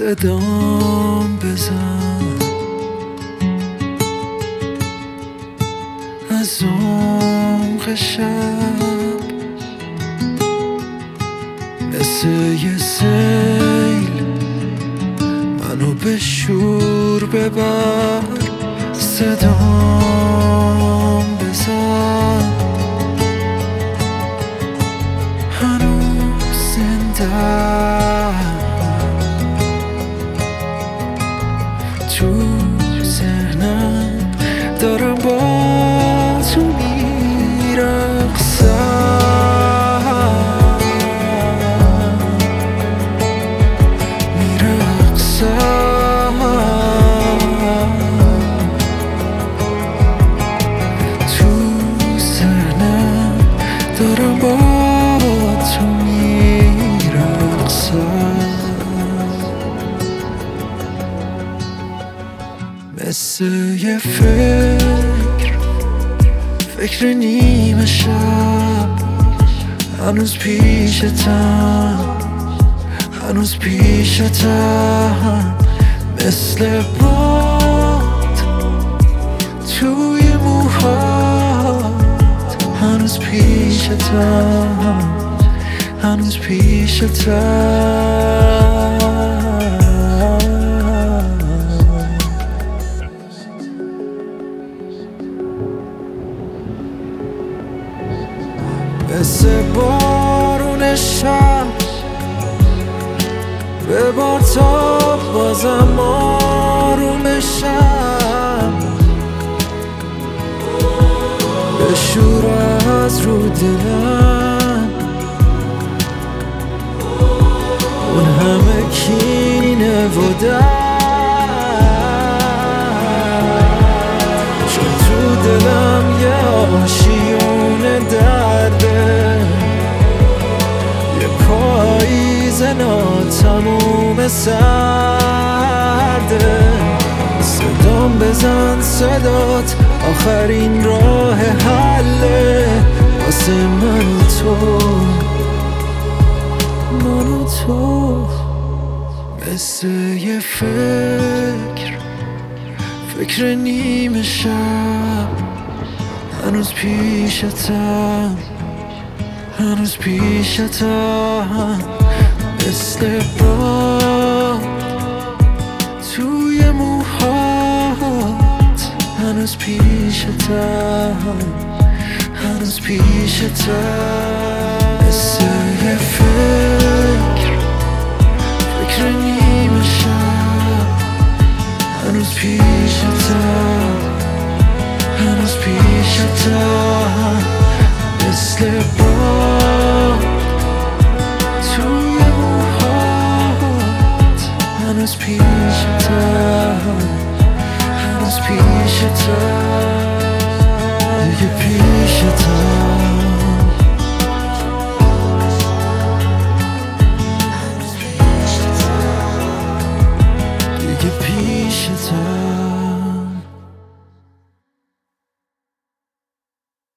صدام بزن از عمق شب، مثل یه سیل منو به شور ببر. صدام بزن هنوز زنده تو ذهنم، دارم با تو میرقصم تو ذهنم، دارم با تو میرقصم. مثل یه فکر نیمه شب، هنوز پیشتم، مثل باد توی موهات، هنوز پیشتم. مثل بارون شب ببار تا بازم آروم بشم، بشور از رو دلم اون همه کینه و درد، چون تو دلم یه آشیون درده، یه پاییز ناتموم سرده. صدام بزن صدات آخرین راه حله، واسه من و تو. مثل یه فکر نیمه شب، هنوز پیشتم، مثل باد توی موهات، هنوز پیشتم. مثل یه فکر نیمه شب، هنوز پیشتم، مثل باد توی موهات، هنوز پیشتم، دیگه پیشتم.